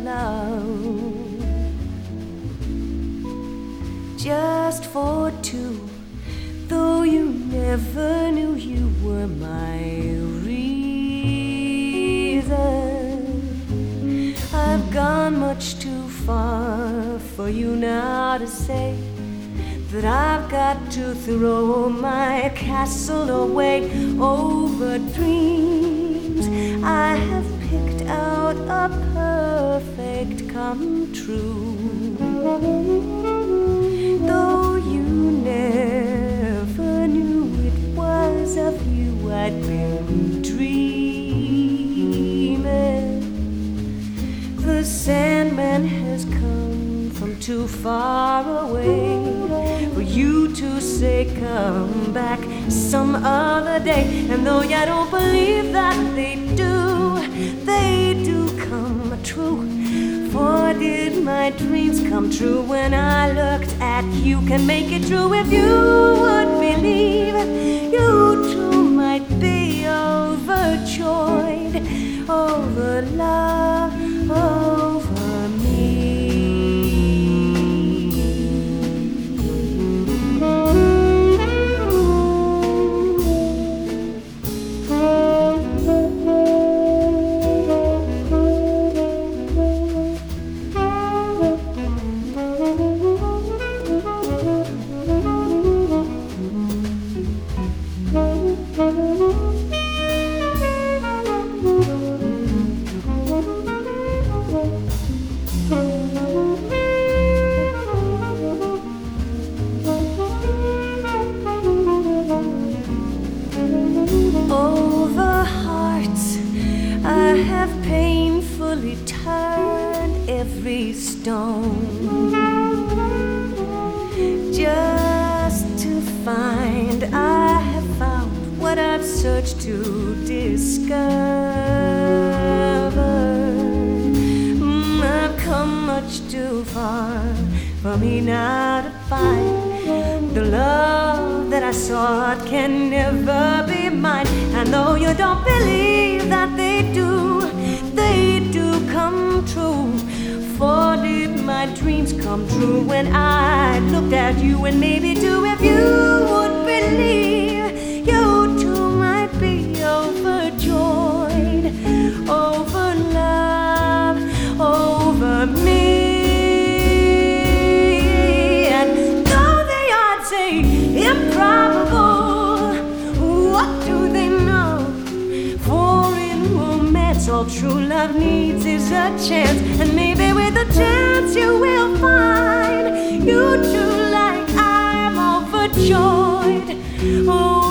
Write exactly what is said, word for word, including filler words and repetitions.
love, just for two, though you never knew you were my reason. I've gone much too far for you now to say that I've got to throw my castle away over dreams. I have picked out a perfect come true, though you never knew it was of you I'd been dreaming. The Sandman has come from too far away for you to say come back some other day. And though you don't believe that they do, they do come true. For did my dreams come true when I looked at you? Can make it true if you would believe. You too might be overjoyed over love, over me. Over hearts I have painfully turned every stone, just to find I have found what I've searched to discover. Mm, I've come much too far for me now to find the love that I sought can never be mine. And though you don't believe that they do, they do come true. For did my dreams come true when I looked at you? And maybe too, if you would believe, you too might be overjoyed over love, over me. Improbable, what do they know? For in romance all true love needs is a chance. And maybe with a chance you will find you too, like I'm overjoyed. Oh,